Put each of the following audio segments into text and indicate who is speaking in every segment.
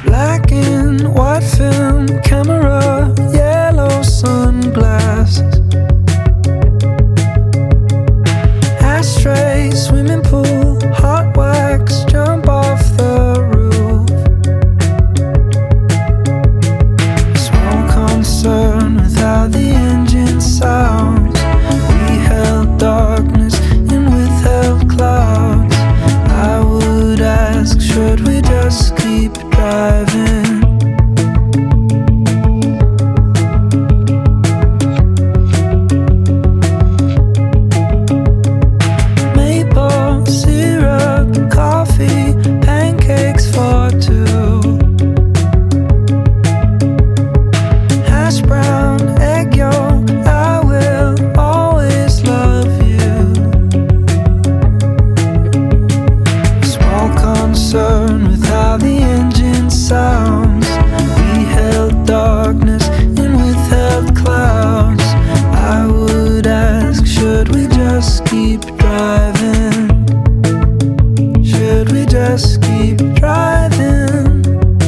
Speaker 1: Black and white film camera, yellow sunglasses, ashtray, swimming pool, hot wax, jump off the roof. Small concern with how the engine sounds. We held darkness and withheld clouds. I would ask, should we just keep driving? Maple syrup, coffee, pancakes for two. Hash brown, egg yolk, I will always love you. Small concern with how the engine sounds. We held darkness and withheld clouds. I would ask, should we just keep driving? Should we just keep driving?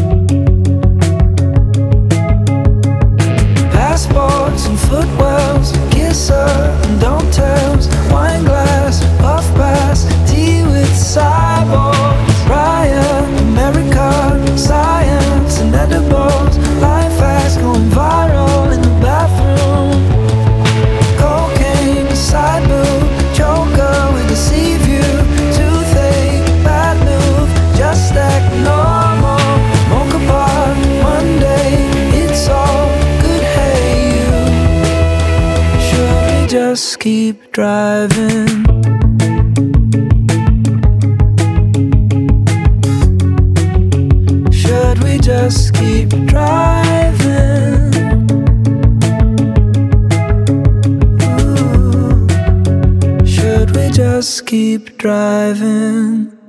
Speaker 1: Passports and footwells, kisser and don't tells, wine glass, puff pass, tea with cyborgs, Ryan, America, science and edibles, life fast going viral in the bathroom, cocaine, side boob, joker with a sea view, toothache, bad move, just act normal, mocha bar, Monday, it's all good, hey you. Should we just keep driving? Should we just keep driving? Ooh. Should we just keep driving?